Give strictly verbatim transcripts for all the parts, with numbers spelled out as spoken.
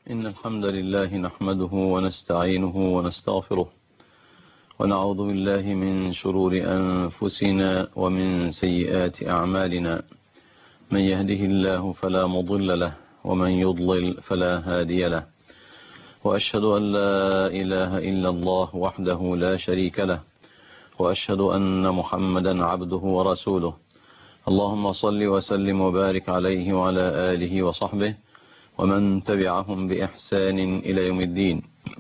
إن الحمد لله نحمده ونستعينه ونستغفره ونعوذ بالله من شرور أنفسنا ومن سيئات أعمالنا. من يهده الله فلا مضل له ومن يضلل فلا هادي له، وأشهد أن لا إله إلا الله وحده لا شريك له، وأشهد أن محمدا عبده ورسوله. اللهم صل وسلم وبارك عليه وعلى آله وصحبه ومن تبعهم بإحسان إلى يوم الدين.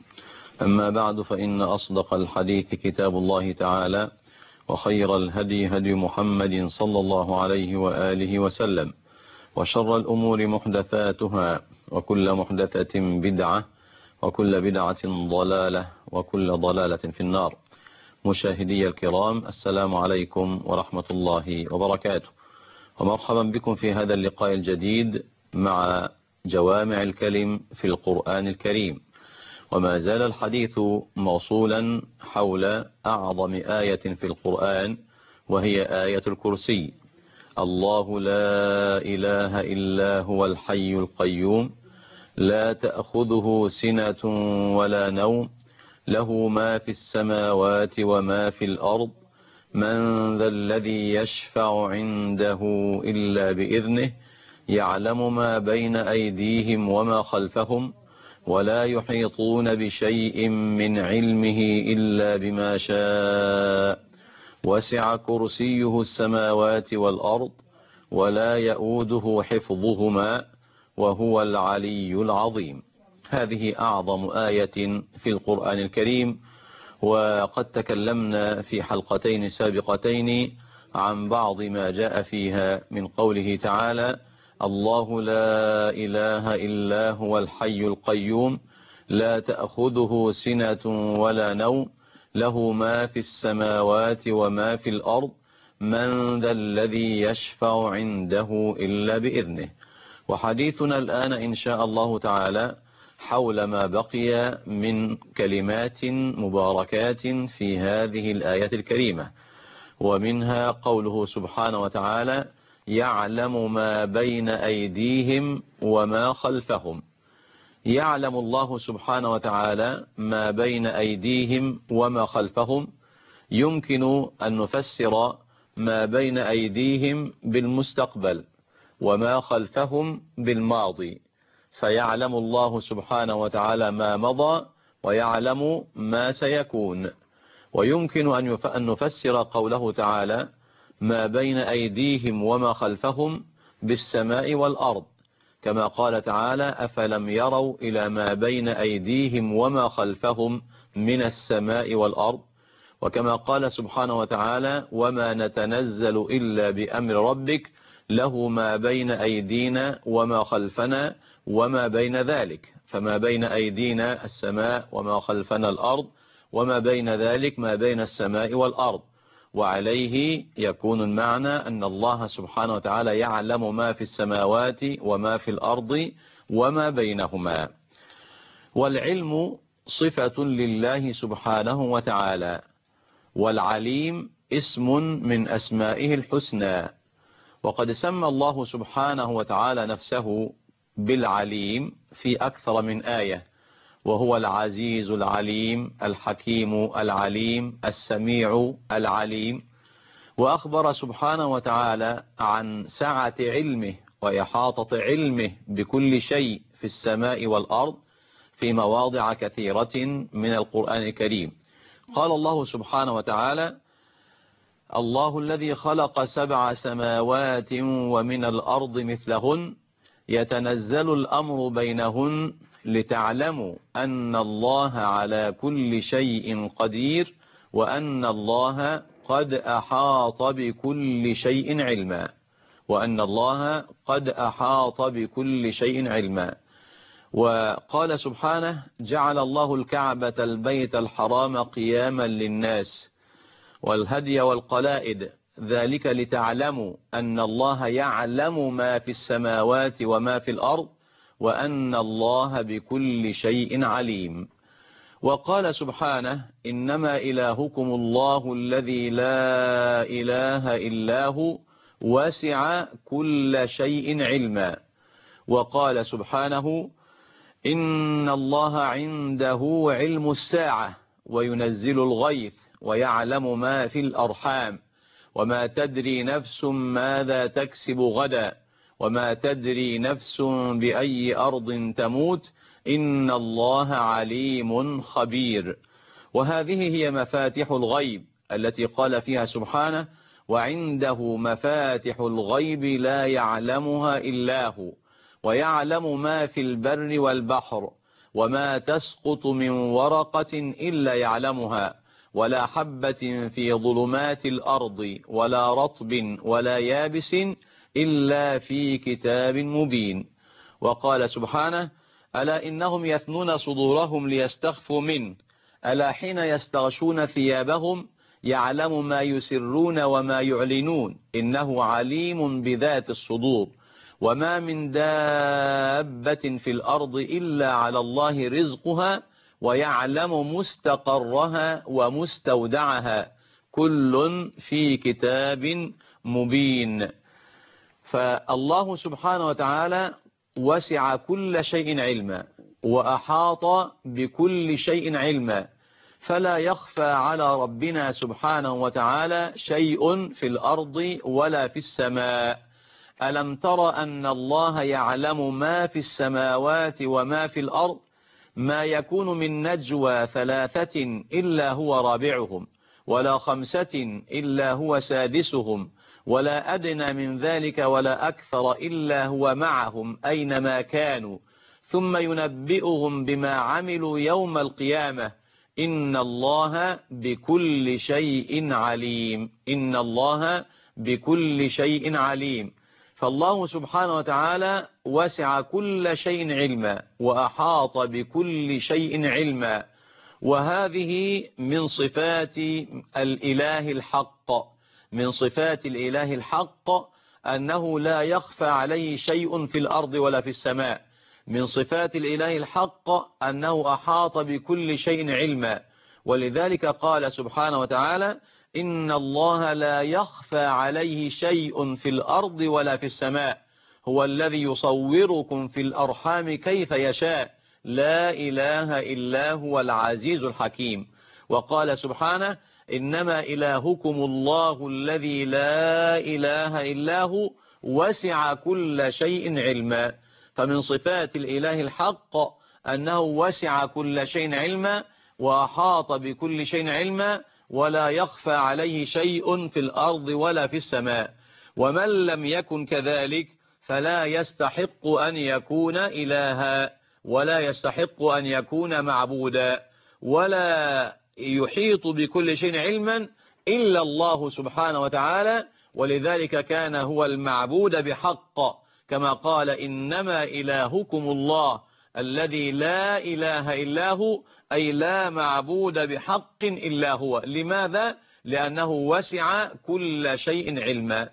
أما بعد، فإن أصدق الحديث كتاب الله تعالى، وخير الهدي هدي محمد صلى الله عليه وآله وسلم، وشر الأمور محدثاتها، وكل محدثة بدعة، وكل بدعة ضلالة، وكل ضلالة في النار. مشاهدي الكرام، السلام عليكم ورحمة الله وبركاته، ومرحبا بكم في هذا اللقاء الجديد مع جوامع الكلم في القرآن الكريم. وما زال الحديث موصولا حول أعظم آية في القرآن، وهي آية الكرسي. الله لا إله إلا هو الحي القيوم، لا تأخذه سنة ولا نوم، له ما في السماوات وما في الأرض، من ذا الذي يشفع عنده إلا بإذنه، يعلم ما بين أيديهم وما خلفهم، ولا يحيطون بشيء من علمه إلا بما شاء، وسع كرسيه السماوات والأرض، ولا يؤوده حفظهما، وهو العلي العظيم. هذه أعظم آية في القرآن الكريم، وقد تكلمنا في حلقتين سابقتين عن بعض ما جاء فيها من قوله تعالى: الله لا إله إلا هو الحي القيوم، لا تأخذه سنة ولا نوم، له ما في السماوات وما في الأرض، من ذا الذي يشفع عنده إلا بإذنه. وحديثنا الآن إن شاء الله تعالى حول ما بقي من كلمات مباركات في هذه الآية الكريمة، ومنها قوله سبحانه وتعالى: يعلم ما بين أيديهم وما خلفهم. يعلم الله سبحانه وتعالى ما بين أيديهم وما خلفهم. يمكن أن نفسر ما بين أيديهم بالمستقبل، وما خلفهم بالماضي، فيعلم الله سبحانه وتعالى ما مضى، ويعلم ما سيكون. ويمكن أن نفسر قوله تعالى ما بين أيديهم وما خلفهم بالسماء والأرض، كما قال تعالى: أفلم يروا إلى ما بين أيديهم وما خلفهم من السماء والأرض. وكما قال سبحانه وتعالى: وما نتنزل إلا بأمر ربك، له ما بين أيدينا وما خلفنا وما بين ذلك. فما بين أيدينا السماء، وما خلفنا الأرض، وما بين ذلك ما بين السماء والأرض. وعليه يكون المعنى أن الله سبحانه وتعالى يعلم ما في السماوات وما في الأرض وما بينهما. والعلم صفة لله سبحانه وتعالى، والعليم اسم من أسمائه الحسنى. وقد سمى الله سبحانه وتعالى نفسه بالعليم في أكثر من آية، وهو العزيز العليم، الحكيم العليم، السميع العليم. وأخبر سبحانه وتعالى عن سعة علمه وإحاطة علمه بكل شيء في السماء والأرض في مواضع كثيرة من القرآن الكريم. قال الله سبحانه وتعالى: الله الذي خلق سبع سماوات ومن الأرض مثلهن، يتنزل الأمر بينهن لتعلموا أن الله على كل شيء قدير، وأن الله قد أحاط بكل شيء علما. وأن الله قد أحاط بكل شيء علما. وقال سبحانه: جعل الله الكعبة البيت الحرام قياما للناس والهدي والقلائد، ذلك لتعلموا أن الله يعلم ما في السماوات وما في الأرض، وأن الله بكل شيء عليم. وقال سبحانه: إنما إلهكم الله الذي لا إله إلا هو، وسع كل شيء علما. وقال سبحانه: إن الله عنده علم الساعة وينزل الغيث ويعلم ما في الأرحام وما تدري نفس ماذا تكسب غدا وما تدري نفس بأي أرض تموت إن الله عليم خبير. وهذه هي مفاتح الغيب التي قال فيها سبحانه وعنده مفاتح الغيب لا يعلمها إلا هو ويعلم ما في البر والبحر وما تسقط من ورقة إلا يعلمها ولا حبة في ظلمات الأرض ولا رطب ولا يابس إلا في كتاب مبين. وقال سبحانه ألا إنهم يثنون صدورهم ليستخفوا منه ألا حين يستغشون ثيابهم يعلم ما يسرون وما يعلنون إنه عليم بذات الصدور. وما من دابة في الأرض إلا على الله رزقها ويعلم مستقرها ومستودعها كل في كتاب مبين. فالله سبحانه وتعالى وسع كل شيء علما وأحاط بكل شيء علما، فلا يخفى على ربنا سبحانه وتعالى شيء في الأرض ولا في السماء. ألم تر أن الله يعلم ما في السماوات وما في الأرض ما يكون من نجوى ثلاثة إلا هو رابعهم ولا خمسة إلا هو سادسهم ولا أدنى من ذلك ولا أكثر إلا هو معهم أينما كانوا ثم ينبئهم بما عملوا يوم القيامة إن الله بكل شيء عليم. إن الله بكل شيء عليم. فالله سبحانه وتعالى وسع كل شيء علما وأحاط بكل شيء علما، وهذه من صفات الإله الحق. من صفات الإله الحق أنه لا يخفى عليه شيء في الأرض ولا في السماء. من صفات الإله الحق أنه أحاط بكل شيء علما، ولذلك قال سبحانه وتعالى إن الله لا يخفى عليه شيء في الأرض ولا في السماء هو الذي يصوركم في الأرحام كيف يشاء لا إله إلا هو العزيز الحكيم. وقال سبحانه إنما إلهكم الله الذي لا إله إلا هو وسع كل شيء علما. فمن صفات الإله الحق أنه وسع كل شيء علما وأحاط بكل شيء علما ولا يخفى عليه شيء في الأرض ولا في السماء. ومن لم يكن كذلك فلا يستحق أن يكون إلها ولا يستحق أن يكون معبودا ولا يحيط بكل شيء علما إلا الله سبحانه وتعالى، ولذلك كان هو المعبود بحق كما قال إنما إلهكم الله الذي لا إله إلا هو أي لا معبود بحق إلا هو. لماذا؟ لأنه وسع كل شيء علما.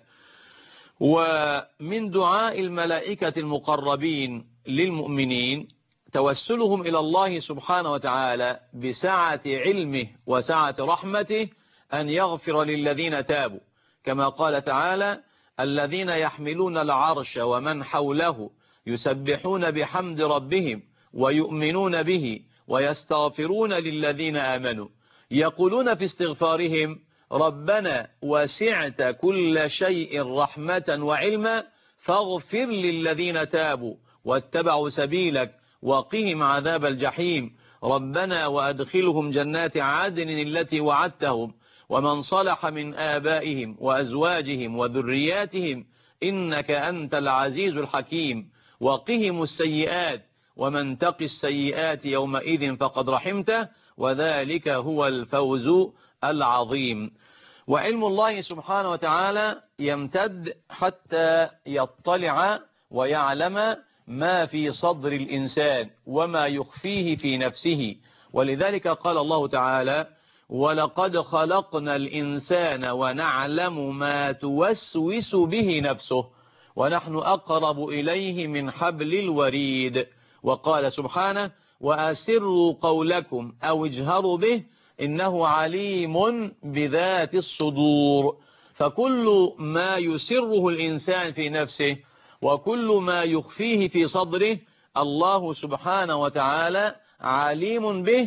ومن دعاء الملائكة المقربين للمؤمنين توسلهم إلى الله سبحانه وتعالى بسعة علمه وسعة رحمته أن يغفر للذين تابوا، كما قال تعالى الذين يحملون العرش ومن حوله يسبحون بحمد ربهم ويؤمنون به ويستغفرون للذين آمنوا يقولون في استغفارهم ربنا وسعت كل شيء رحمة وعلما فاغفر للذين تابوا واتبعوا سبيلك وقهم عذاب الجحيم ربنا وأدخلهم جنات عدن التي وعدتهم ومن صلح من آبائهم وأزواجهم وذرياتهم إنك أنت العزيز الحكيم وقهم السيئات ومن تق السيئات يومئذ فقد رحمته وذلك هو الفوز العظيم. وعلم الله سبحانه وتعالى يمتد حتى يطلع ويعلم ما في صدر الإنسان وما يخفيه في نفسه، ولذلك قال الله تعالى ولقد خلقنا الإنسان ونعلم ما توسوس به نفسه ونحن أقرب إليه من حبل الوريد. وقال سبحانه وأسروا قولكم أو اجهروا به إنه عليم بذات الصدور. فكل ما يسره الإنسان في نفسه وكل ما يخفيه في صدره الله سبحانه وتعالى عليم به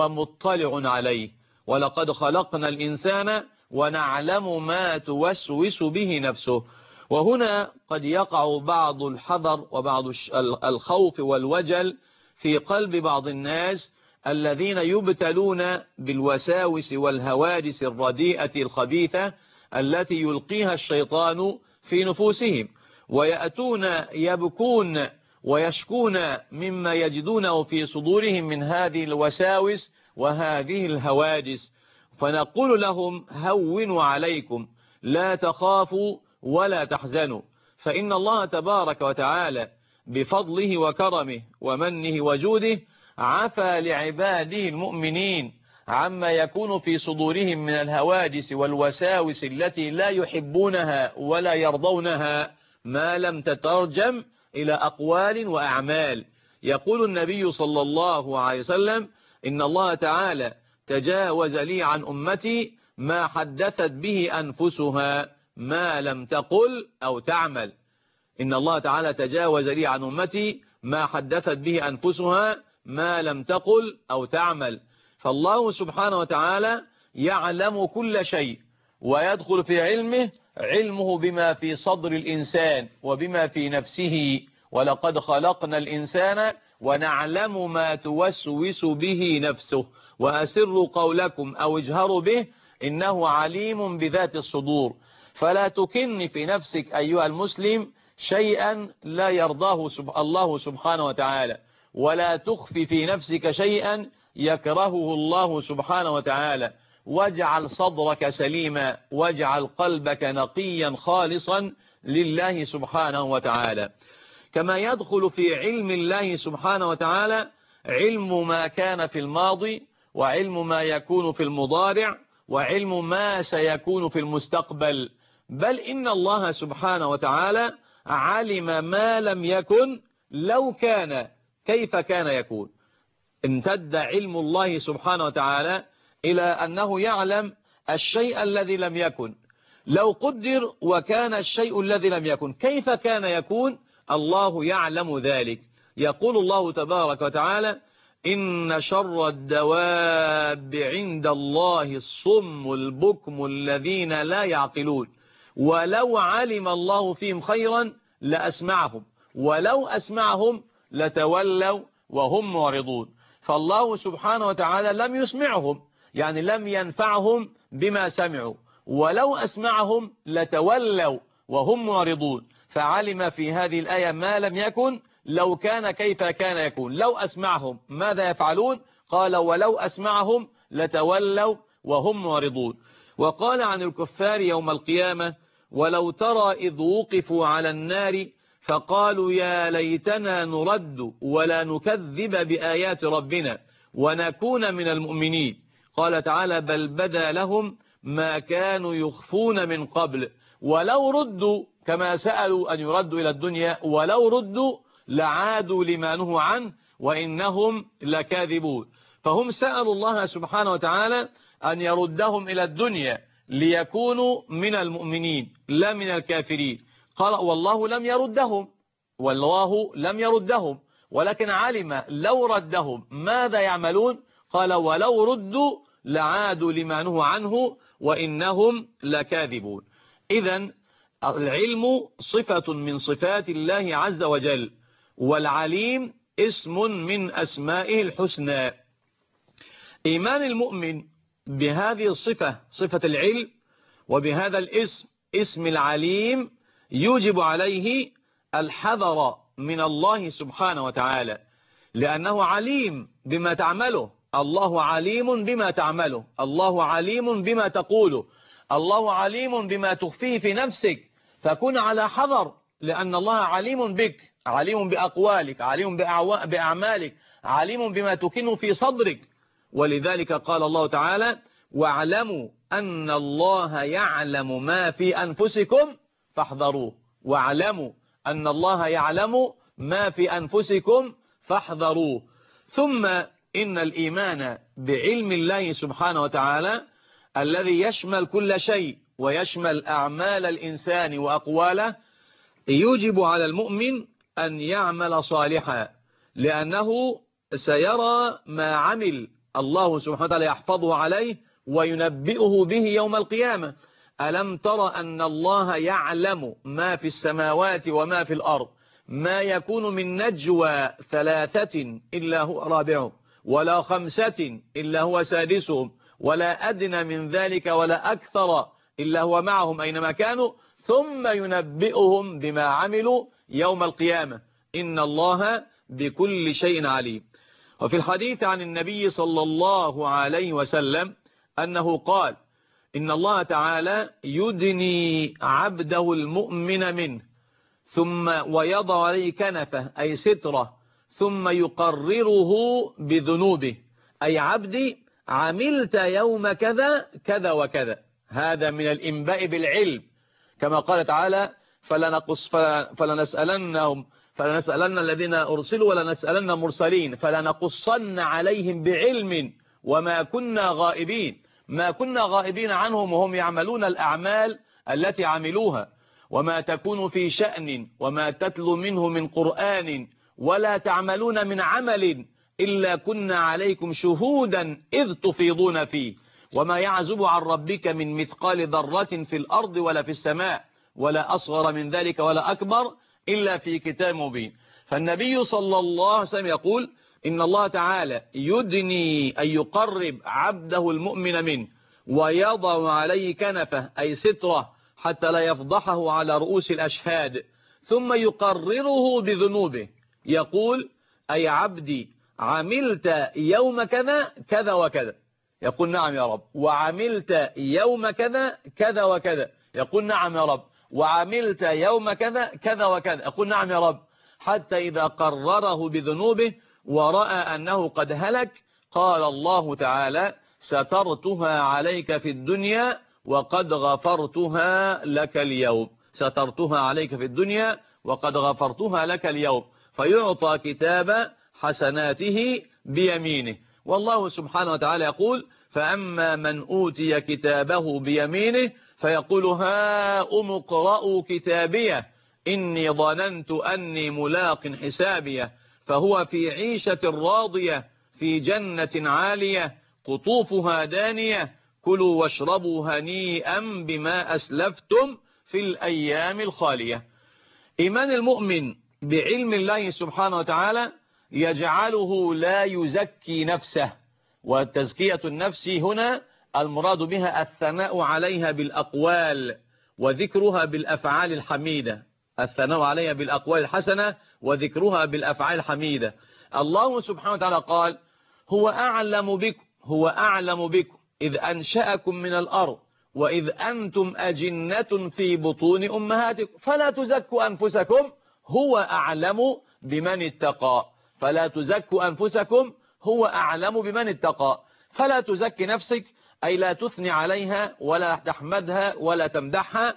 ومطلع عليه. ولقد خلقنا الإنسان ونعلم ما توسوس به نفسه. وهنا قد يقع بعض الحذر وبعض الخوف والوجل في قلب بعض الناس الذين يبتلون بالوساوس والهواجس الرديئة الخبيثة التي يلقيها الشيطان في نفوسهم، ويأتون يبكون ويشكون مما يجدونه في صدورهم من هذه الوساوس وهذه الهواجس، فنقول لهم هونوا عليكم، لا تخافوا ولا تحزنوا، فإن الله تبارك وتعالى بفضله وكرمه ومنه وجوده عفى لعباده المؤمنين عما يكون في صدورهم من الهواجس والوساوس التي لا يحبونها ولا يرضونها ما لم تترجم إلى أقوال وأعمال. يقول النبي صلى الله عليه وسلم: إن الله تعالى تجاوز لي عن أمتي ما حدثت به أنفسها ما لم تقل أو تعمل. إن الله تعالى تجاوز لي عن أمتي ما حدثت به أنفسها ما لم تقل أو تعمل. فالله سبحانه وتعالى يعلم كل شيء، ويدخل في علمه علمه بما في صدر الإنسان وبما في نفسه. ولقد خلقنا الإنسان ونعلم ما توسوس به نفسه وأسروا قولكم أو اجهروا به إنه عليم بذات الصدور. فلا تكن في نفسك أيها المسلم شيئا لا يرضاه الله سبحانه وتعالى، ولا تخفي في نفسك شيئا يكرهه الله سبحانه وتعالى. واجعل صدرك سليما، واجعل قلبك نقيا خالصا لله سبحانه وتعالى. كما يدخل في علم الله سبحانه وتعالى علم ما كان في الماضي، وعلم ما يكون في المضارع، وعلم ما سيكون في المستقبل. بل إن الله سبحانه وتعالى علم ما لم يكن لو كان كيف كان يكون. امتد علم الله سبحانه وتعالى إلى أنه يعلم الشيء الذي لم يكن. لو قدر وكان الشيء الذي لم يكن كيف كان يكون، الله يعلم ذلك. يقول الله تبارك وتعالى: إن شر الدواب عند الله الصم البكم الذين لا يعقلون ولو علم الله فيهم خيرا لأسمعهم ولو أسمعهم لتولوا وهم معرضون. فالله سبحانه وتعالى لم يسمعهم، يعني لم ينفعهم بما سمعوا، ولو أسمعهم لتولوا وهم معرضون. فعلم في هذه الآية ما لم يكن لو كان كيف كان يكون. لو أسمعهم ماذا يفعلون؟ قال ولو أسمعهم لتولوا وهم معرضون. وقال عن الكفار يوم القيامة: ولو ترى إذ وقفوا على النار فقالوا يا ليتنا نرد ولا نكذب بآيات ربنا ونكون من المؤمنين. قال تعالى: بل بدا لهم ما كانوا يخفون من قبل ولو ردوا، كما سألوا أن يردوا إلى الدنيا، ولو ردوا لعادوا لما نهوا عنه وإنهم لكاذبون. فهم سألوا الله سبحانه وتعالى أن يردهم إلى الدنيا ليكونوا من المؤمنين لا من الكافرين. قال والله لم يردهم، والله لم يردهم، ولكن علم لو ردهم ماذا يعملون. قال ولو ردوا لعادوا لما نهوا عنه وإنهم لكاذبون. إذن العلم صفة من صفات الله عز وجل، والعليم اسم من أسمائه الحسنى. إيمان المؤمن بهذه الصفة، صفة العلم، وبهذا الاسم، اسم العليم، يوجب عليه الحذر من الله سبحانه وتعالى، لأنه عليم بما تعمله. الله عليم بما تعمله، الله عليم بما تقوله، الله عليم بما تخفيه في نفسك، فكن على حذر، لأن الله عليم بك، عليم بأقوالك، عليم بأعمالك، عليم بما تكن في صدرك. ولذلك قال الله تعالى: واعلموا أن الله يعلم ما في أنفسكم فاحذروه. واعلموا أن الله يعلم ما في أنفسكم فاحذروه. ثم إن الإيمان بعلم الله سبحانه وتعالى الذي يشمل كل شيء ويشمل أعمال الإنسان وأقواله يوجب على المؤمن أن يعمل صالحا، لأنه سيرى ما عمل، الله سبحانه وتعالى يحفظه عليه وينبئه به يوم القيامة. ألم تر أن الله يعلم ما في السماوات وما في الأرض، ما يكون من نجوى ثلاثة إلا هو رابعهم، ولا خمسة إلا هو سادسهم، ولا أدنى من ذلك ولا أكثر إلا هو معهم أينما كانوا، ثم ينبئهم بما عملوا يوم القيامة. إن الله بكل شيء عليم. وفي الحديث عن النبي صلى الله عليه وسلم أنه قال: إن الله تعالى يدني عبده المؤمن منه ثم ويضع عليه كنفه أي سترة، ثم يقرره بذنوبه، أي عبدي عملت يوم كذا كذا وكذا. هذا من الإنباء بالعلم، كما قال تعالى: فلنقص فلنسألنهم فلنسألن الذين أرسلوا ولنسألن المرسلين فلنقصن عليهم بعلم وما كنا غائبين. ما كنا غائبين عنهم وهم يعملون الأعمال التي عملوها. وما تكون في شأن وما تتلو منه من قرآن ولا تعملون من عمل إلا كنا عليكم شهودا إذ تفيضون فيه. وما يعزب عن ربك من مثقال ذرة في الأرض ولا في السماء ولا أصغر من ذلك ولا أكبر إلا في كتاب مبين. فالنبي صلى الله عليه وسلم يقول: إن الله تعالى يدني أن يقرب عبده المؤمن منه ويضع عليه كنفه أي سترة حتى لا يفضحه على رؤوس الأشهاد، ثم يقرره بذنوبه، يقول: أي عبدي عملت يوم كذا كذا وكذا، يقول: نعم يا رب. وعملت يوم كذا كذا وكذا، يقول: نعم يا رب. وعملت يوم كذا كذا وكذا، يقول: نعم يا رب. حتى إذا قرره بذنوبه ورأى أنه قد هلك قال الله تعالى: سترتها عليك في الدنيا وقد غفرتها لك اليوم. سترتها عليك في الدنيا وقد غفرتها لك اليوم. فيعطى كتاب حسناته بيمينه. والله سبحانه وتعالى يقول: فأما من أوتي كتابه بيمينه فيقول: هاؤم اقرءوا كتابيه إني ظننت أني ملاق حسابيه. فهو في عيشة راضية في جنة عالية قطوفها دانية كلوا واشربوا هنيئا بما أسلفتم في الأيام الخالية. إيمان المؤمن بعلم الله سبحانه وتعالى يجعله لا يزكي نفسه. والتزكية النفس هنا المراد بها الثناء عليها بالأقوال وذكرها بالأفعال الحميدة. الثناء عليها بالأقوال الحسنة وذكرها بالأفعال الحميدة. الله سبحانه وتعالى قال: هو أعلم بكم هو أعلم بكم إذ أنشأكم من الأرض وإذ أنتم أجنة في بطون أمهاتكم فلا تزكوا أنفسكم هو أعلم بمن اتقى. فلا تزكوا أنفسكم هو أعلم بمن اتقى. فلا تزكي نفسك أي لا تثني عليها ولا تحمدها ولا تمدحها،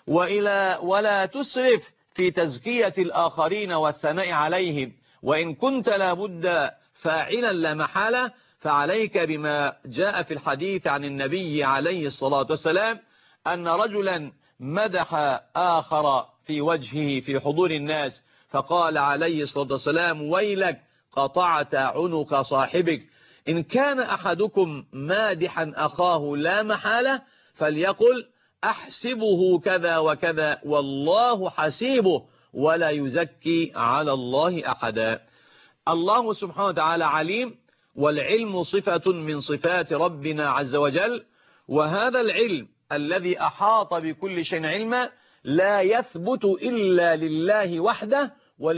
وإلى ولا تسرف في تزكية الآخرين والثناء عليهم. وإن كنت لابد فاعلا لا محالة فعليك بما جاء في الحديث عن النبي عليه الصلاة والسلام أن رجلا مدح آخر في وجهه في حضور الناس فقال عليه الصلاة والسلام: ويلك قطعت عنق صاحبك. إن كان أحدكم مادحا أخاه لا محالة فليقل: أحسبه كذا وكذا والله حسيبه ولا يزكي على الله أحدا. الله سبحانه وتعالى عليم، والعلم صفة من صفات ربنا عز وجل. وهذا العلم الذي أحاط بكل شيء علما لا يثبت إلا لله وحده،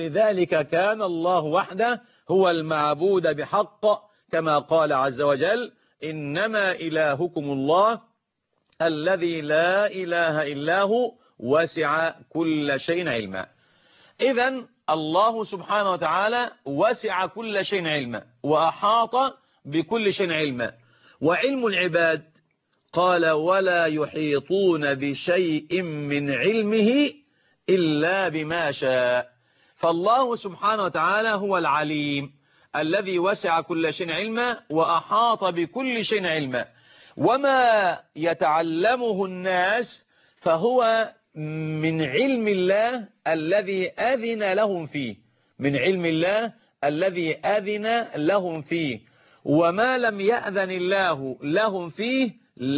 ولذلك كان الله وحده هو المعبود بحق، كما قال عز وجل: إنما إلهكم الله الذي لا إله إلا هو وسع كل شيء علما. إذن الله سبحانه وتعالى وسع كل شيء علما وأحاط بكل شيء علما. وعلم العباد قال: ولا يحيطون بشيء من علمه إلا بما شاء. فالله سبحانه وتعالى هو العليم الذي وسع كل شيء علما وأحاط بكل شيء علما. وما يتعلمه الناس فهو من علم الله الذي أذن لهم فيه، من علم الله الذي أذن لهم فيه، وما لم يأذن الله لهم فيه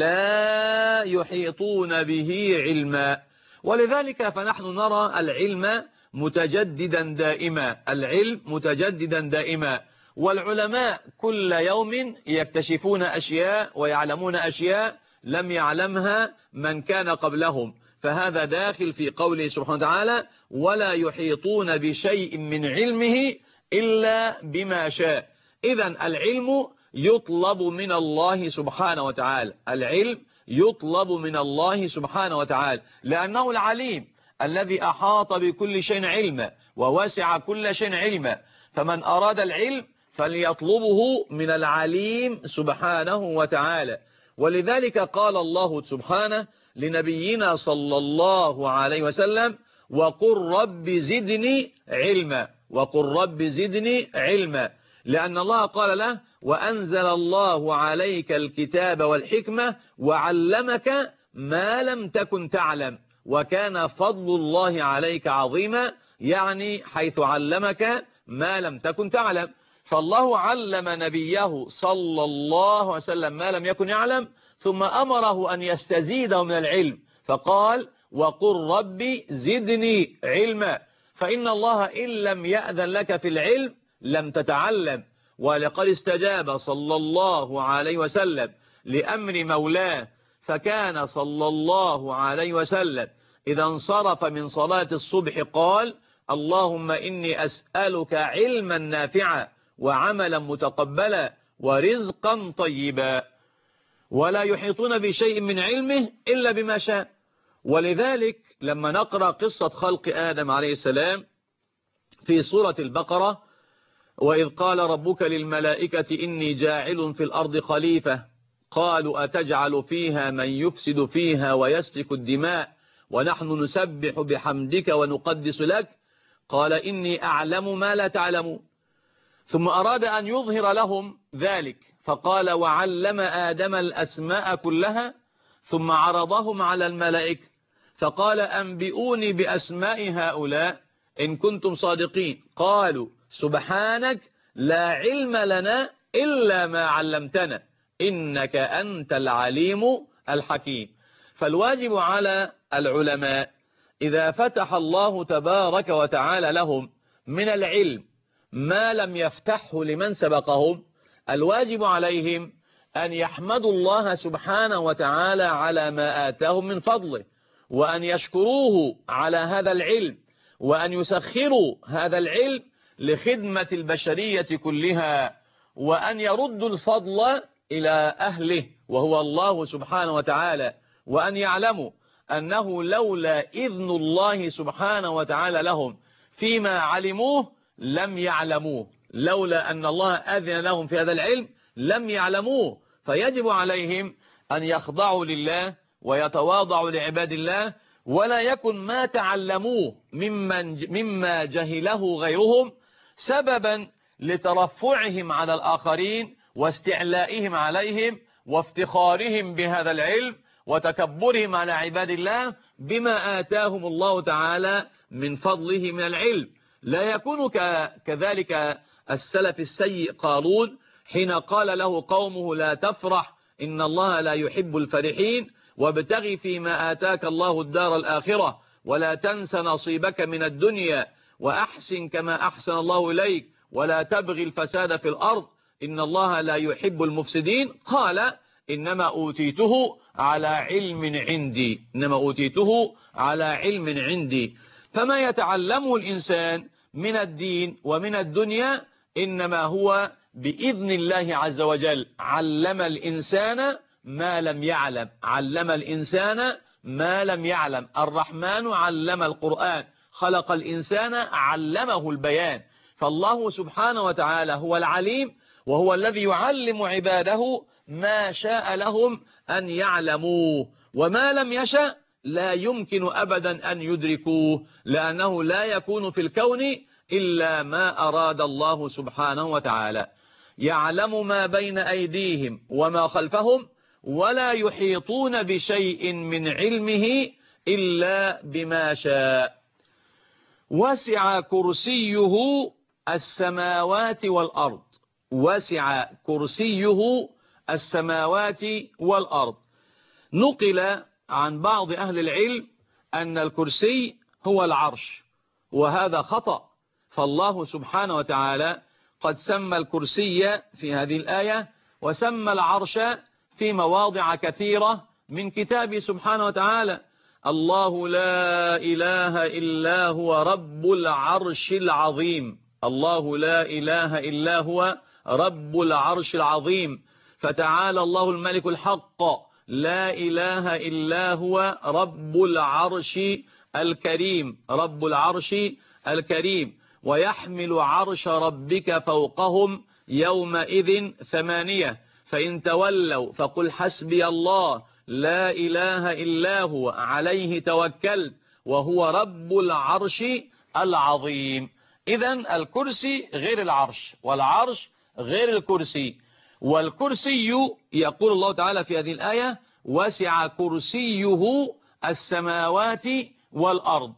لا يحيطون به علما. ولذلك فنحن نرى العلم متجددا دائما، العلم متجددا دائما، والعلماء كل يوم يكتشفون أشياء ويعلمون أشياء لم يعلمها من كان قبلهم. فهذا داخل في قوله سبحانه وتعالى ولا يحيطون بشيء من علمه إلا بما شاء. إذن العلم يطلب من الله سبحانه وتعالى، العلم يطلب من الله سبحانه وتعالى، لأنه العليم الذي أحاط بكل شيء علما ووسع كل شيء علما. فمن أراد العلم فليطلبه من العليم سبحانه وتعالى. ولذلك قال الله سبحانه لنبينا صلى الله عليه وسلم وقل رب زدني علما، وقل رب زدني علما، لأن الله قال له وأنزل الله عليك الكتاب والحكمة وعلمك ما لم تكن تعلم وكان فضل الله عليك عظيما، يعني حيث علمك ما لم تكن تعلم. فالله علم نبيه صلى الله عليه وسلم ما لم يكن يعلم، ثم أمره أن يستزيده من العلم فقال وقل ربي زدني علما. فإن الله إن لم يأذن لك في العلم لم تتعلم. ولقد استجاب صلى الله عليه وسلم لأمر مولاه، فكان صلى الله عليه وسلم إذا انصرف من صلاة الصبح قال اللهم إني أسألك علما نافعا وعملا متقبلا ورزقا طيبا. ولا يحيطون بشيء من علمه إلا بما شاء. ولذلك لما نقرأ قصة خلق آدم عليه السلام في سورة البقرة وإذ قال ربك للملائكة إني جاعل في الأرض خليفة قالوا أتجعل فيها من يفسد فيها ويسفك الدماء ونحن نسبح بحمدك ونقدس لك قال إني أعلم ما لا تعلمون. ثم أراد أن يظهر لهم ذلك فقال وعلم آدم الأسماء كلها ثم عرضهم على الملائكة فقال أنبئوني بأسماء هؤلاء إن كنتم صادقين قالوا سبحانك لا علم لنا إلا ما علمتنا إنك أنت العليم الحكيم. فالواجب على العلماء إذا فتح الله تبارك وتعالى لهم من العلم ما لم يفتحه لمن سبقهم، الواجب عليهم أن يحمدوا الله سبحانه وتعالى على ما آتاهم من فضله، وأن يشكروه على هذا العلم، وأن يسخروا هذا العلم لخدمة البشرية كلها، وأن يردوا الفضل إلى أهله وهو الله سبحانه وتعالى، وأن يعلموا أنه لولا إذن الله سبحانه وتعالى لهم فيما علموه لم يعلموه، لولا أن الله أذن لهم في هذا العلم لم يعلموه. فيجب عليهم أن يخضعوا لله ويتواضعوا لعباد الله، ولا يكن ما تعلموه ممن مما جهله غيرهم سببا لترفعهم على الآخرين واستعلائهم عليهم وافتخارهم بهذا العلم وتكبرهم على عباد الله بما آتاهم الله تعالى من فضله من العلم. لا يكون كذلك السلف السيء قارون حين قال له قومه لا تفرح إن الله لا يحب الفرحين وابتغ فيما آتاك الله الدار الآخرة ولا تنس نصيبك من الدنيا وأحسن كما أحسن الله إليك ولا تبغي الفساد في الأرض إن الله لا يحب المفسدين. قال إنما أوتيته على علم عندي، إنما أوتيته على علم عندي. فما يتعلمه الإنسان من الدين ومن الدنيا إنما هو بإذن الله عز وجل. علم الإنسان ما لم يعلم، علم الإنسان ما لم يعلم. الرحمن علم القرآن، خلق الإنسان علمه البيان. فالله سبحانه وتعالى هو العليم، وهو الذي يعلم عباده ما شاء لهم أن يعلموه، وما لم يشأ لا يمكن أبدا أن يدركوه، لأنه لا يكون في الكون إلا ما أراد الله سبحانه وتعالى. يعلم ما بين أيديهم وما خلفهم ولا يحيطون بشيء من علمه إلا بما شاء. وسع كرسيه السماوات والأرض. وسع كرسيه السماوات والأرض. نقل عن بعض أهل العلم أن الكرسي هو العرش، وهذا خطأ. فالله سبحانه وتعالى قد سمى الكرسي في هذه الآية، وسمى العرش في مواضع كثيرة من كتابه سبحانه وتعالى. الله لا إله إلا هو رب العرش العظيم. الله لا إله إلا هو رب العرش العظيم. فتعالى الله الملك الحق، لا إله إلا هو رب العرش الكريم. رب العرش الكريم. ويحمل عرش ربك فوقهم يومئذ ثمانية، فإن تولوا فقل حسبي الله لا إله إلا هو عليه توكلت وهو رب العرش العظيم. إذن الكرسي غير العرش، والعرش غير الكرسي. والكرسي يقول الله تعالى في هذه الآية وسع كرسيه السماوات والأرض.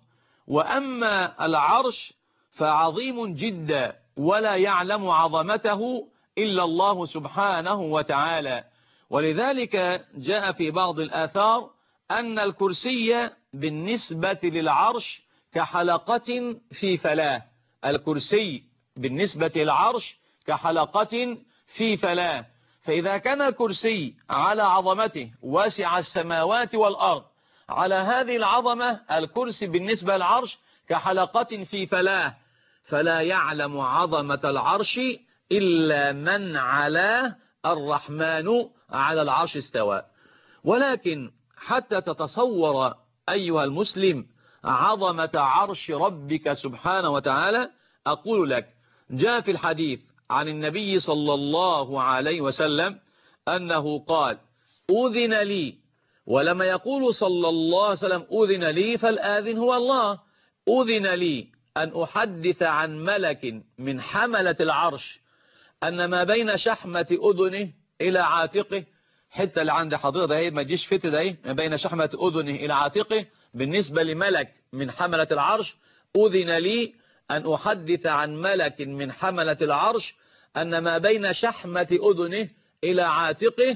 وأما العرش فعظيم جدا، ولا يعلم عظمته إلا الله سبحانه وتعالى. ولذلك جاء في بعض الآثار أن الكرسي بالنسبة للعرش كحلقة في فلاة. الكرسي بالنسبة للعرش كحلقة في فلاة. فإذا كان الكرسي على عظمته واسع السماوات والأرض، على هذه العظمة الكرسي بالنسبة للعرش كحلقة في فلاة، فلا يعلم عظمة العرش إلا من علاه الرحمن على العرش استوى. ولكن حتى تتصور أيها المسلم عظمة عرش ربك سبحانه وتعالى، أقول لك جاء في الحديث عن النبي صلى الله عليه وسلم أنه قال أذن لي. ولما يقول صلى الله عليه وسلم أذن لي فالآذن هو الله. أذن لي أن أحدث عن ملك من حملة العرش أن ما بين شحمة أذنه إلى عاتقه، حتى اللي عند حضرتك ده ما تجيش فتة ده، ما بين شحمة أذنه إلى عاتقه بالنسبة لملك من حملة العرش. أذن لي أن أحدث عن ملك من حملة العرش أن ما بين شحمة أذنه إلى عاتقه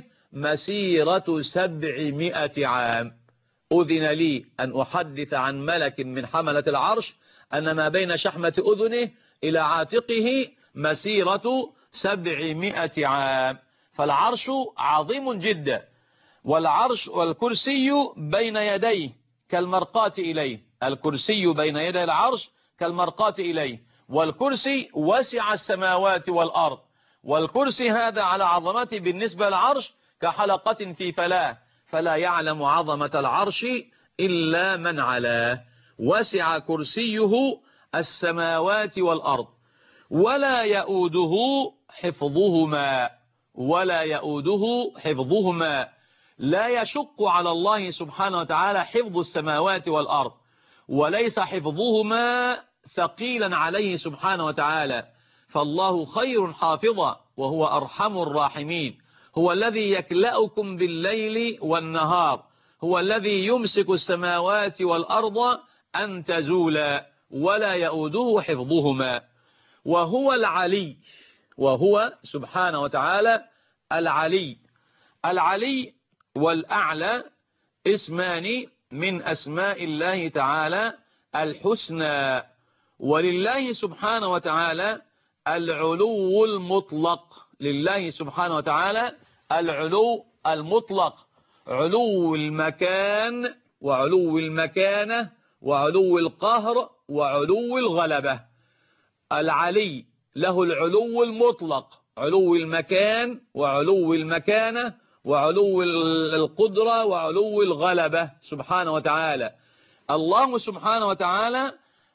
مسيرة سبعمائة عام. أذن لي أن أحدث عن ملك من حملة العرش أن ما بين شحمة أذنه إلى عاتقه مسيرة سبعمائة عام. فالعرش عظيم جدا، والعرش والكرسي بين يديه كالمرقاة إليه. الكرسي بين يدي العرش كالمرقاة إليه، والكرسي وسع السماوات والأرض. والكرسي هذا على عظمته بالنسبة للعرش كحلقة في فلاة، فلا يعلم عظمة العرش إلا من علاه. وسع كرسيه السماوات والأرض ولا يؤوده حفظهما. ولا يؤوده حفظهما. لا يشق على الله سبحانه وتعالى حفظ السماوات والأرض، وليس حفظهما ثقيلا عليه سبحانه وتعالى. فالله خير حافظا وهو أرحم الراحمين. هو الذي يكلأكم بالليل والنهار. هو الذي يمسك السماوات والأرض أن تزولا ولا يؤوده حفظهما. وهو العلي. وهو سبحانه وتعالى العلي. العلي والأعلى اسمان من أسماء الله تعالى الحسنى. ولله سبحانه وتعالى العلو المطلق. لله سبحانه وتعالى العلو المطلق، علو المكان وعلو المكانة وعلو القهر وعلو الغلبة. العلي له العلو المطلق، علو المكان وعلو المكانة وعلو القدرة وعلو الغلبة سبحانه وتعالى. الله سبحانه وتعالى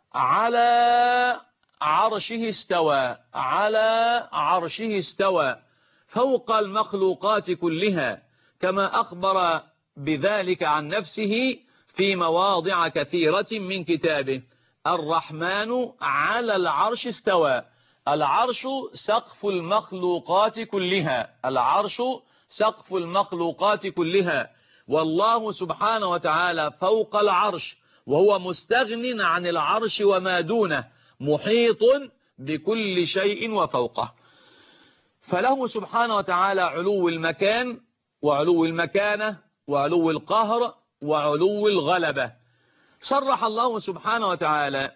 على عرشه استوى. على عرشه استوى فوق المخلوقات كلها، كما أخبر بذلك عن نفسه في مواضع كثيرة من كتابه. الرحمن على العرش استوى. العرش سقف المخلوقات كلها. العرش سقف المخلوقات كلها. والله سبحانه وتعالى فوق العرش، وهو مستغن عن العرش وما دونه، محيط بكل شيء وفوقه. فله سبحانه وتعالى علو المكان وعلو المكانة وعلو القهر وعلو الغلبة. صرح الله سبحانه وتعالى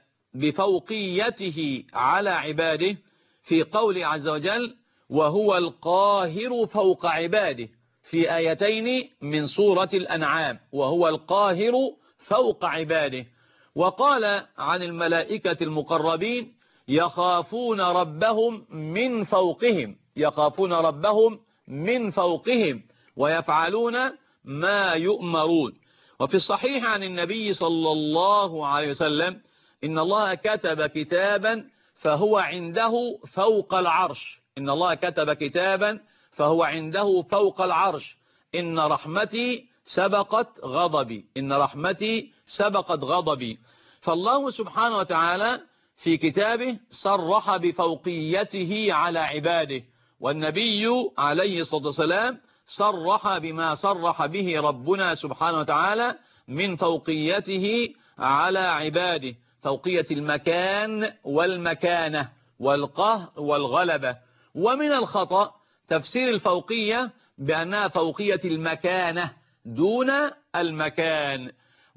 بفوقيته على عباده في قوله عز وجل: وهو القاهر فوق عباده، في آيتين من سورة الأنعام، وهو القاهر فوق عباده. وقال عن الملائكة المقربين: يخافون ربهم من فوقهم، يخافون ربهم من فوقهم ويفعلون ما يؤمرون. وفي الصحيح عن النبي صلى الله عليه وسلم: إن الله كتب كتابا فهو عنده فوق العرش، إن الله كتب كتابا فهو عنده فوق العرش، إن رحمتي سبقت غضبي، إن رحمتي سبقت غضبي. فالله سبحانه وتعالى في كتابه صرح بفوقيته على عباده، والنبي عليه الصلاة والسلام صرح بما صرح به ربنا سبحانه وتعالى من فوقيته على عباده، فوقية المكان والمكانة والقهر والغلبة. ومن الخطأ تفسير الفوقية بأنها فوقية المكانة دون المكان،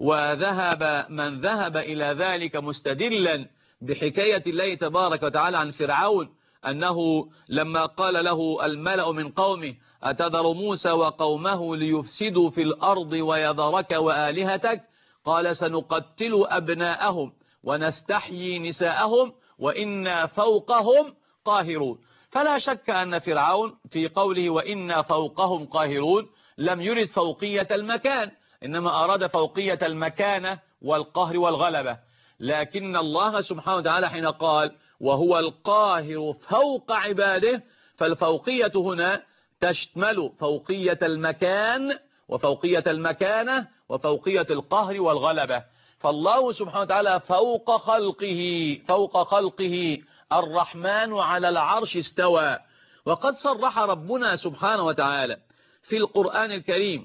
وذهب من ذهب إلى ذلك مستدلا بحكاية الله تبارك وتعالى عن فرعون، أنه لما قال له الملأ من قومه: أتذر موسى وقومه ليفسدوا في الأرض ويذرك وآلهتك، قال: سنقتل أبناءهم ونستحيي نساءهم وإنا فوقهم قاهرون. فلا شك أن فرعون في قوله وإنا فوقهم قاهرون لم يرد فوقية المكان، إنما أراد فوقية المكانة والقهر والغلبة. لكن الله سبحانه وتعالى حين قال وهو القاهر فوق عباده، فالفوقية هنا تشمل فوقية المكان وفوقية المكانة وفوقية القهر والغلبة. فالله سبحانه وتعالى فوق خلقه، فوق خلقه الرحمن على العرش استوى. وقد صرح ربنا سبحانه وتعالى في القرآن الكريم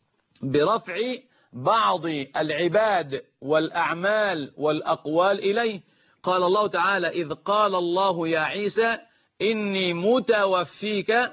برفع بعض العباد والأعمال والأقوال إليه. قال الله تعالى: إذ قال الله يا عيسى إني متوفيك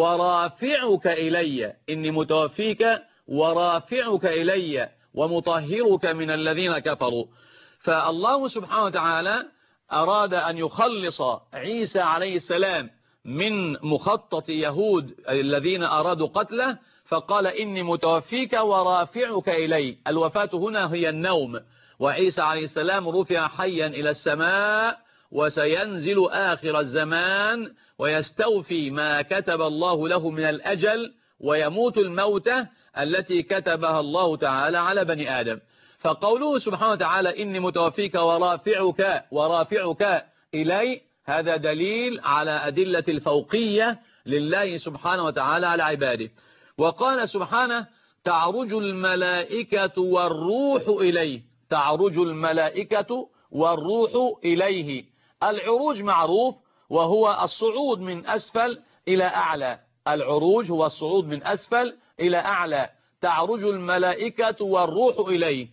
ورافعك إلي، إني متوفيك ورافعك إلي ومطهرك من الذين كفروا. فالله سبحانه وتعالى أراد أن يخلص عيسى عليه السلام من مخطط يهود الذين أرادوا قتله، فقال: إني متوفيك ورافعك إلي. الوفاة هنا هي النوم، وعيسى عليه السلام رفع حيا إلى السماء، وسينزل آخر الزمان ويستوفي ما كتب الله له من الأجل، ويموت الموتة التي كتبها الله تعالى على بني آدم. فقوله سبحانه وتعالى إني متوفيك ورافعك ورافعك إلي، هذا دليل على أدلة الفوقية لله سبحانه وتعالى على عباده. وقال سبحانه: تعرج الملائكة والروح إليه، تعرج الملائكة والروح إليه. العروج معروف، وهو الصعود من أسفل إلى أعلى، العروج هو الصعود من أسفل إلى أعلى. تعرج الملائكة والروح إليه.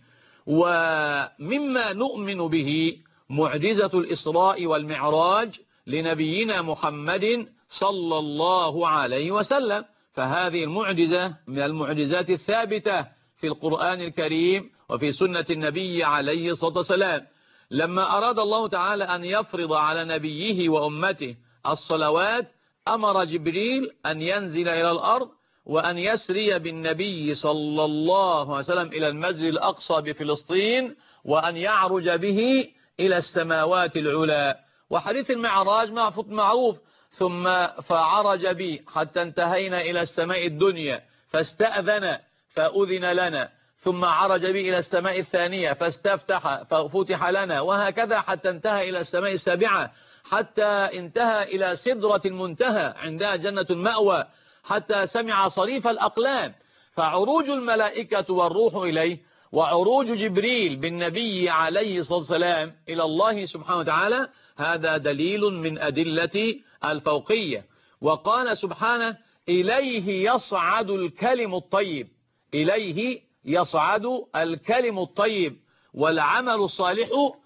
ومما نؤمن به معجزة الإسراء والمعراج لنبينا محمد صلى الله عليه وسلم، فهذه المعجزة من المعجزات الثابتة في القرآن الكريم وفي سنة النبي عليه الصلاة والسلام. لما أراد الله تعالى أن يفرض على نبيه وأمته الصلوات، أمر جبريل أن ينزل إلى الأرض وأن يسري بالنبي صلى الله عليه وسلم إلى المسجد الأقصى بفلسطين، وأن يعرج به إلى السماوات العلى. وحديث المعراج معروف: ثم فعرج بي حتى انتهينا إلى السماء الدنيا فاستأذن فأذن لنا، ثم عرج بي إلى السماء الثانية فاستفتح ففتح لنا، وهكذا حتى انتهى إلى السماء السابعة، حتى انتهى إلى سدرة المنتهى عندها جنة المأوى، حتى سمع صريف الأقلام. فعروج الملائكة والروح إليه وعروج جبريل بالنبي عليه الصلاة والسلام إلى الله سبحانه وتعالى هذا دليل من أدلة الفوقية. وقال سبحانه: إليه يصعد الكلم الطيب، إليه يصعد الكلم الطيب والعمل الصالح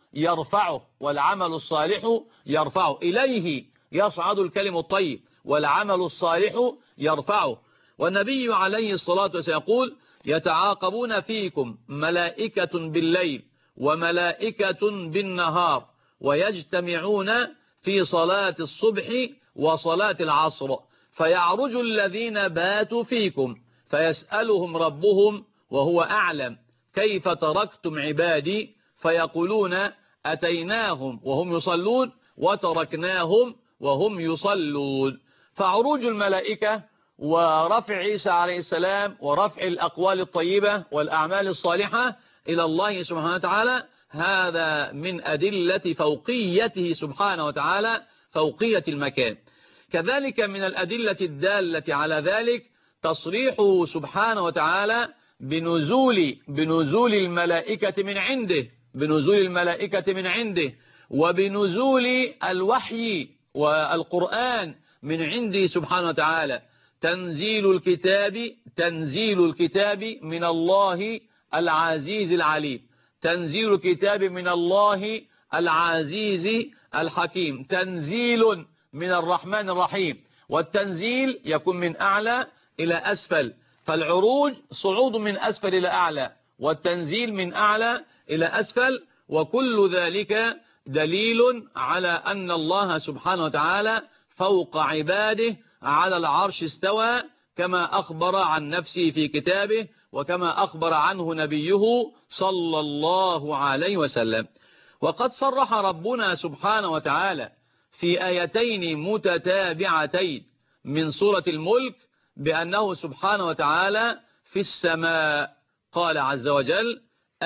يرفعه والعمل الصالح يرفعه. إليه يصعد الكلم الطيب والعمل الصالح يرفعه. والنبي عليه الصلاة والسلام يقول يتعاقبون فيكم ملائكة بالليل وملائكة بالنهار ويجتمعون في صلاة الصبح وصلاة العصر، فيعرج الذين باتوا فيكم فيسألهم ربهم وهو أعلم كيف تركتم عبادي، فيقولون أتيناهم وهم يصلون وتركناهم وهم يصلون. فعروج الملائكة ورفع عيسى عليه السلام ورفع الأقوال الطيبة والأعمال الصالحة إلى الله سبحانه وتعالى هذا من أدلة فوقيته سبحانه وتعالى، فوقية المكان. كذلك من الأدلة الدالة على ذلك تصريحه سبحانه وتعالى بنزول بنزول الملائكة من عنده بنزول الملائكة من عنده وبنزول الوحي والقرآن من عنده سبحانه وتعالى. تنزيل الكتاب تنزيل الكتاب من الله العزيز العليم، تنزيل الكتاب من الله العزيز الحكيم، تنزيل من الرحمن الرحيم. والتنزيل يكون من أعلى إلى أسفل، فالعروج صعود من أسفل إلى أعلى والتنزيل من أعلى إلى أسفل، وكل ذلك دليل على أن الله سبحانه وتعالى فوق عباده على العرش استوى، كما أخبر عن نفسه في كتابه وكما أخبر عنه نبيه صلى الله عليه وسلم. وقد صرح ربنا سبحانه وتعالى في آيتين متتابعتين من سورة الملك بأنه سبحانه وتعالى في السماء. قال عز وجل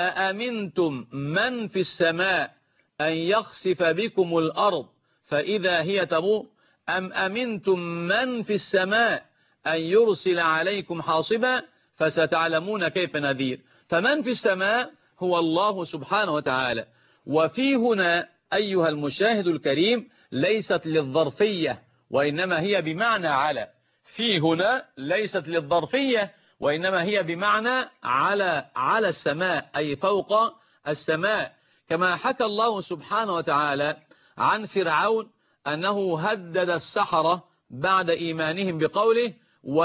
أأمنتم من في السماء أن يخسف بكم الأرض فإذا هي تمور أم أمنتم من في السماء أن يرسل عليكم حاصبا فستعلمون كيف نذير. فمن في السماء هو الله سبحانه وتعالى. وفي هنا أيها المشاهد الكريم ليست للظرفية وإنما هي بمعنى على، في هنا ليست للظرفية وإنما هي بمعنى على على السماء أي فوق السماء. كما حكى الله سبحانه وتعالى عن فرعون أنه هدد السحرة بعد إيمانهم بقوله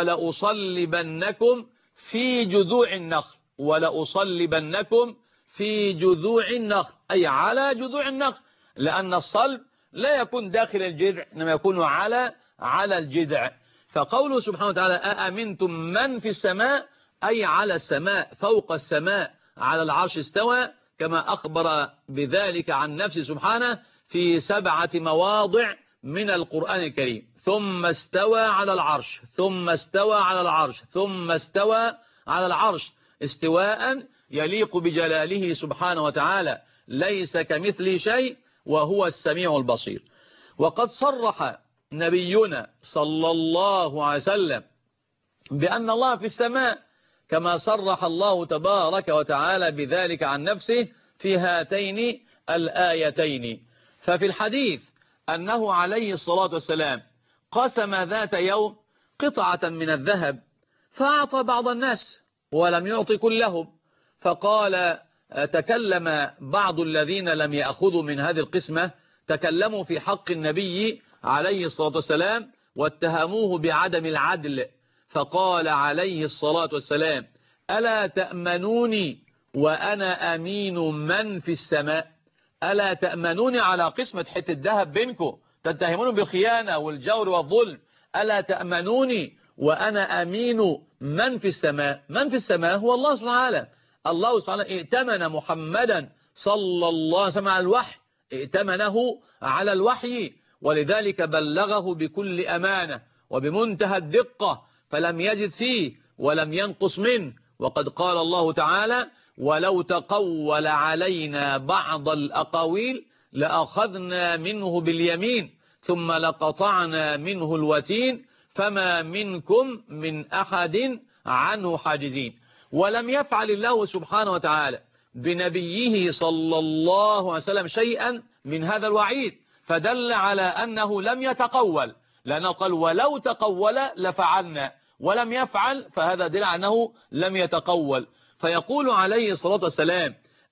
ولأصلبنكم في جذوع النخل ولأصلبنكم في جذوع النخل أي على جذوع النخل، لأن الصلب لا يكون داخل الجذع إنما يكون على على الجذع. فقوله سبحانه وتعالى أأمنتم من في السماء أي على السماء فوق السماء على العرش استوى، كما أخبر بذلك عن نفسه سبحانه في سبعة مواضع من القرآن الكريم. ثم استوى على العرش ثم استوى على العرش ثم استوى على العرش استواء يليق بجلاله سبحانه وتعالى، ليس كمثله شيء وهو السميع البصير. وقد صرح نبينا صلى الله عليه وسلم بأن الله في السماء كما صرح الله تبارك وتعالى بذلك عن نفسه في هاتين الآيتين. ففي الحديث أنه عليه الصلاة والسلام قسم ذات يوم قطعة من الذهب فأعطى بعض الناس ولم يعط كلهم، فقال تكلم بعض الذين لم يأخذوا من هذه القسمة تكلموا في حق النبي عليه الصلاة والسلام واتهموه بعدم العدل، فقال عليه الصلاة والسلام ألا تأمنوني وأنا أمين من في السماء؟ ألا تأمنوني على قسمة حتة الذهب بينكم تتهمون بالخيانة والجور والظلم، ألا تأمنوني وأنا أمين من في السماء؟ من في السماء هو الله سبحانه وتعالى. الله سبحانه ائتمن محمدا صلى الله عليه وسلم على الوحي، ائتمنه على الوحي، ولذلك بلغه بكل أمانة وبمنتهى الدقة فلم يزد فيه ولم ينقص منه. وقد قال الله تعالى ولو تقول علينا بعض الأقاويل لأخذنا منه باليمين ثم لقطعنا منه الوتين فما منكم من أحد عنه حاجزين. ولم يفعل الله سبحانه وتعالى بنبيه صلى الله عليه وسلم شيئا من هذا الوعيد، فدل على أنه لم يتقول، لأنه قال ولو تقول لفعلنا، ولم يفعل فهذا دل على أنه لم يتقول. فيقول عليه الصلاة والسلام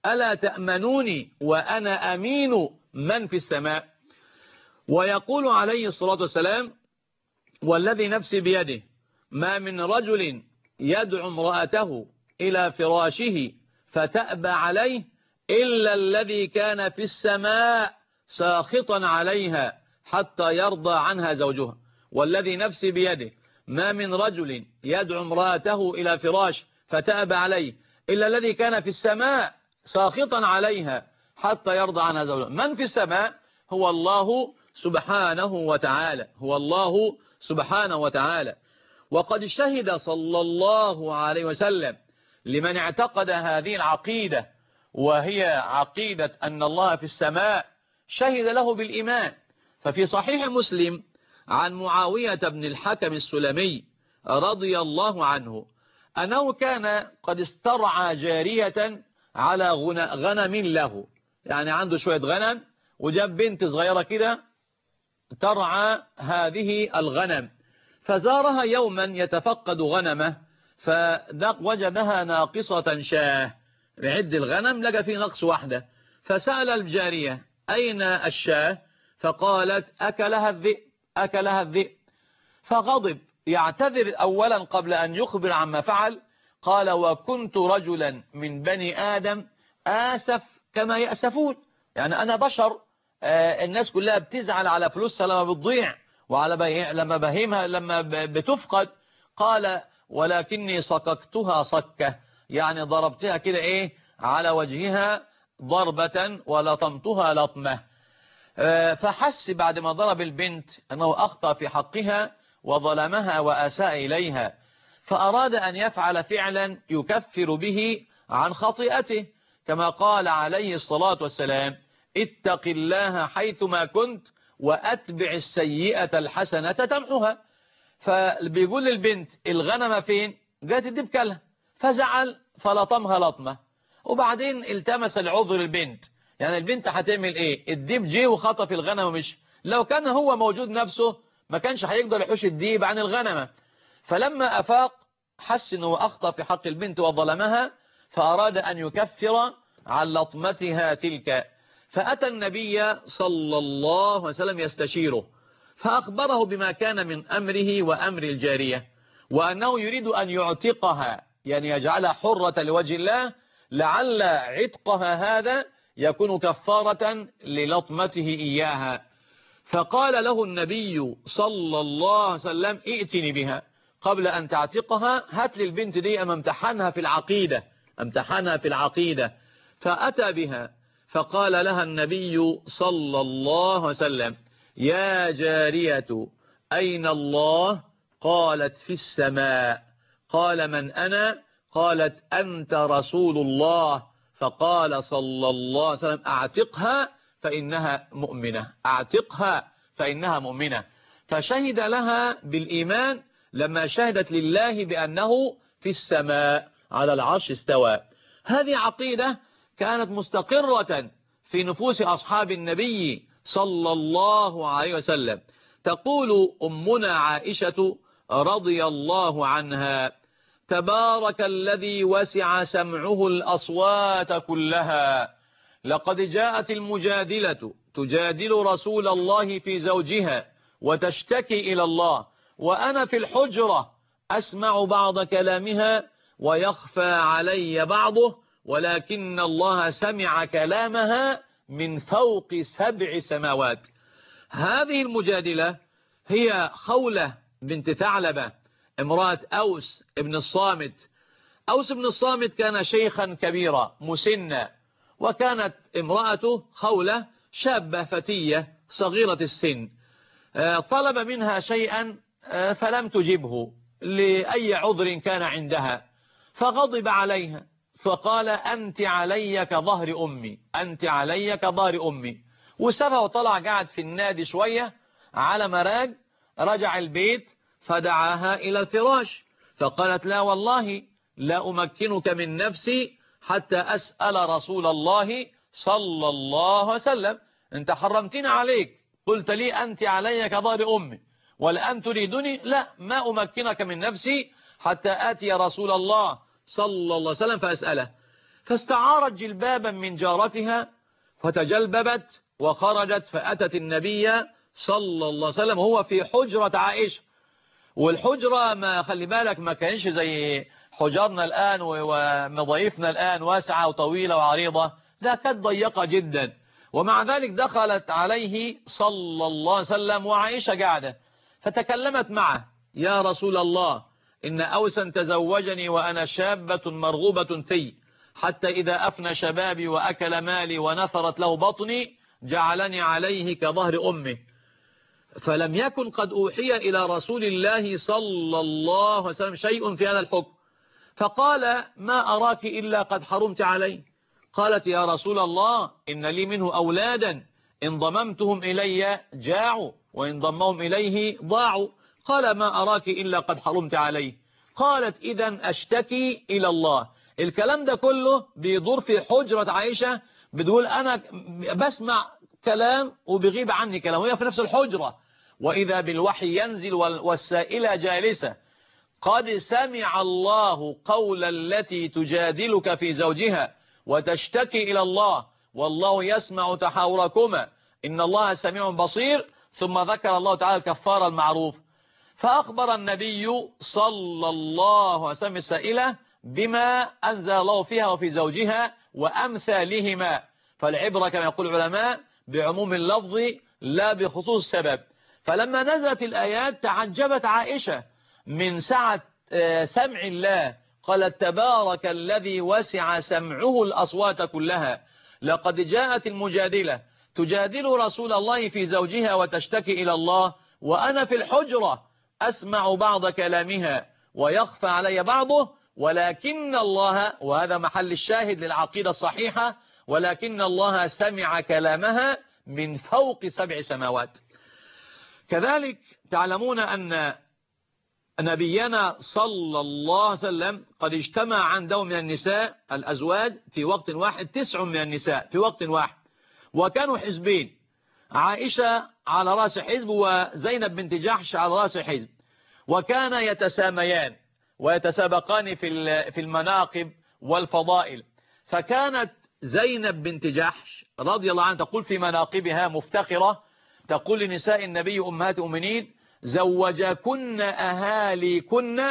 ألا تأمنوني وأنا أمين من في السماء؟ ويقول عليه الصلاة والسلام والذي نفسي بيده ما من رجل يدعو امرأته إلى فراشه فتأبى عليه إلا الذي كان في السماء ساخطا عليها حتى يرضى عنها زوجها. والذي نفسي بيده ما من رجل يدعو امرأته إلى فراش فتأبى عليه إلا الذي كان في السماء ساخطا عليها حتى يرضى عنها زوجها. من في السماء هو الله سبحانه وتعالى، هو الله سبحانه وتعالى. وقد شهد صلى الله عليه وسلم لمن اعتقد هذه العقيدة، وهي عقيدة أن الله في السماء، شهد له بالإيمان. ففي صحيح مسلم عن معاوية بن الحكم السلمي رضي الله عنه أنه كان قد استرعى جارية على غنم له، يعني عنده شوية غنم وجاب بنت صغيرة كده ترعى هذه الغنم، فزارها يوما يتفقد غنمه فوجدها ناقصة شاه، بعد الغنم لقى فيه نقص واحدة، فسأل الجارية أين الشاه؟ فقالت أكلها الذئب أكلها الذئب. فغضب يعتذر أولا قبل أن يخبر عما فعل، قال وكنت رجلا من بني آدم آسف كما يأسفون، يعني أنا بشر، آه الناس كلها بتزعل على فلوسها لما بتضيع وعلى بي... لما بهيمها لما بتفقد. قال ولكني صككتها صكة، يعني ضربتها كده ايه على وجهها ضربة ولطمتها لطمة. آه فحس بعد ما ضرب البنت أنه أخطأ في حقها وظلمها وأساء إليها، فأراد أن يفعل فعلا يكفر به عن خطيئته، كما قال عليه الصلاة والسلام اتق الله حيثما كنت وأتبع السيئة الحسنة تمحها. فبيقول للبنت الغنم فين؟ جات الدب كلها، فزعل فلطمها لطمة، وبعدين التمس العذر البنت، يعني البنت هتعمل ايه؟ الدب جه وخطف الغنم ومش، لو كان هو موجود نفسه ما كانش هيقدر يحوش الديب عن الغنمة. فلما أفاق حس انه أخطأ في حق البنت وظلمها، فأراد أن يكفر عن لطمتها تلك، فأتى النبي صلى الله عليه وسلم يستشيره، فأخبره بما كان من أمره وأمر الجارية، وأنه يريد أن يعتقها، يعني يجعلها حرة لوجه الله، لعل عتقها هذا يكون كفارة للطمته إياها. فقال له النبي صلى الله عليه وسلم ائتني بها قبل أن تعتقها، هات لي البنت دي أما امتحنها في العقيدة امتحنها في العقيدة. فأتى بها، فقال لها النبي صلى الله عليه وسلم يا جارية أين الله؟ قالت في السماء. قال من أنا؟ قالت أنت رسول الله. فقال صلى الله عليه وسلم اعتقها فإنها مؤمنة، اعتقها فإنها مؤمنة. فشهد لها بالإيمان لما شهدت لله بأنه في السماء على العرش استوى. هذه عقيدة كانت مستقرة في نفوس أصحاب النبي صلى الله عليه وسلم. تقول أمنا عائشة رضي الله عنها تبارك الذي وسع سمعه الأصوات كلها، لقد جاءت المجادلة تجادل رسول الله في زوجها وتشتكي إلى الله، وأنا في الحجرة أسمع بعض كلامها ويخفى علي بعضه، ولكن الله سمع كلامها من فوق سبع سماوات. هذه المجادلة هي خولة بنت ثعلبة امرأة أوس ابن الصامت. أوس بن الصامت كان شيخا كبيرا مسنا، وكانت امرأته خولة شابة فتية صغيرة السن، طلب منها شيئا فلم تجبه لأي عذر كان عندها، فغضب عليها فقال أنت علي كظهر أمي، أنت علي كظهر أمي، وسابها وطلع قاعد في النادي شوية على مراج. رجع البيت فدعاها إلى الفراش، فقالت لا والله لا أمكنك من نفسي حتى أسأل رسول الله صلى الله عليه وسلم، أنت حرمتني عليك، قلت لي أنت علي كظهر أمي والآن تريدني، لا ما أمكنك من نفسي حتى آتي رسول الله صلى الله عليه وسلم فأسأله. فاستعارت جلبابا من جارتها فتجلببت وخرجت فأتت النبي صلى الله عليه وسلم وهو في حجرة عائشة. والحجرة ما خلي بالك ما كانش زي حجرنا الآن ومضايفنا الآن واسعة وطويلة وعريضة، لا كانت ضيقة جدا. ومع ذلك دخلت عليه صلى الله عليه وسلم وعائشة قاعدة فتكلمت معه: يا رسول الله، إن أوسا تزوجني وأنا شابة مرغوبة في، حتى إذا أفنى شبابي وأكل مالي ونثرت له بطني جعلني عليه كظهر أمه، فلم يكن قد أوحي إلى رسول الله صلى الله عليه وسلم شيء في هذا الحكم. فقال: ما أراك إلا قد حرمت عليه. قالت: يا رسول الله، إن لي منه أولادا إن ضممتهم إلي جاعوا وإن ضمهم إليه ضاعوا. قال: ما أراك إلا قد حرمت عليه. قالت: إذن أشتكي إلى الله. الكلام ده كله بيدور في حجرة عائشة، بتقول أنا بسمع كلام وبغيب عني كلام، وهي في نفس الحجرة، وإذا بالوحي ينزل والسائلة جالسة: قد سمع الله قول التي تجادلك في زوجها وتشتكي إلى الله والله يسمع تحاوركما إن الله سميع بصير. ثم ذكر الله تعالى الكفارة المعروف. فأخبر النبي صلى الله عليه وسلم السائلة بما أنزل الله فيها وفي زوجها وأمثالهما، فالعبرة كما يقول العلماء بعموم اللفظ لا بخصوص السبب. فلما نزلت الآيات تعجبت عائشة من سعة سمع الله، قالت: تبارك الذي وسع سمعه الأصوات كلها، لقد جاءت المجادلة تجادل رسول الله في زوجها وتشتكي إلى الله، وأنا في الحجرة أسمع بعض كلامها ويخفى علي بعضه، ولكن الله، وهذا محل الشاهد للعقيدة الصحيحة، ولكن الله سمع كلامها من فوق سبع سماوات. كذلك تعلمون أن نبينا صلى الله عليه وسلم قد اجتمع عنده من النساء الأزواج في وقت واحد تسع من النساء في وقت واحد، وكانوا حزبين، عائشة على رأس حزب وزينب بنت جحش على رأس حزب، وكان يتساميان ويتسابقان في في المناقب والفضائل. فكانت زينب بنت جحش رضي الله عنها تقول في مناقبها مفتخرة، تقول لنساء النبي أمهات المؤمنين: زوجكن أهاليكن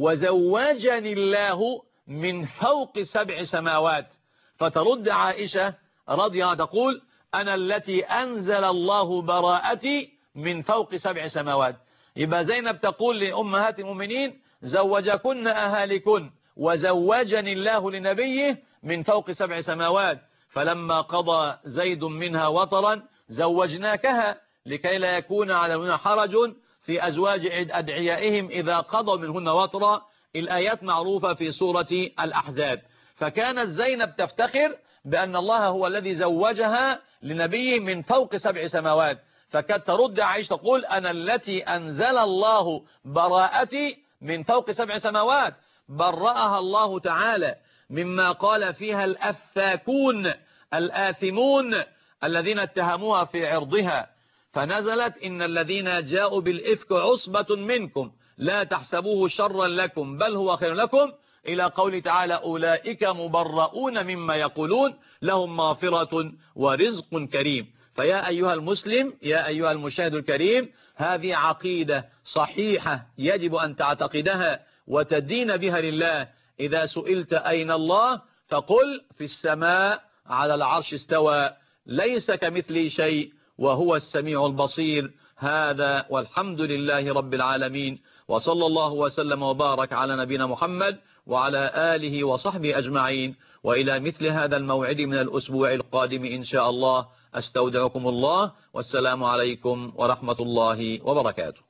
وزوجني الله من فوق سبع سماوات. فترد عائشة رضي الله عنها تقول: أنا التي أنزل الله براءتي من فوق سبع سماوات. يبقى زينب تقول لأمهات المؤمنين: زوجكن أهاليكن وزوجني الله لنبيه من فوق سبع سماوات، فلما قضى زيد منها وطرا زوجناكها لكي لا يكون على المؤمنين حرج في أزواج أدعيائهم إذا قضوا منهن وطرا. الآيات معروفة في سورة الأحزاب. فكانت زينب تفتخر بأن الله هو الذي زوجها لنبيه من فوق سبع سماوات، فكانت ترد عائشة تقول: أنا التي أنزل الله براءتي من فوق سبع سماوات. برأها الله تعالى مما قال فيها الأفاكون الآثمون الذين اتهموها في عرضها، فنزلت: إن الذين جاءوا بالإفك عصبة منكم لا تحسبوه شرا لكم بل هو خير لكم، إلى قول تعالى: أولئك مبرؤون مما يقولون لهم مغفرة ورزق كريم. فيا أيها المسلم، يا أيها المشاهد الكريم، هذه عقيدة صحيحة يجب أن تعتقدها وتدين بها لله. إذا سئلت أين الله فقل: في السماء على العرش استوى ليس كمثله شيء وهو السميع البصير. هذا والحمد لله رب العالمين، وصلى الله وسلم وبارك على نبينا محمد وعلى آله وصحبه أجمعين، وإلى مثل هذا الموعد من الأسبوع القادم إن شاء الله. أستودعكم الله، والسلام عليكم ورحمة الله وبركاته.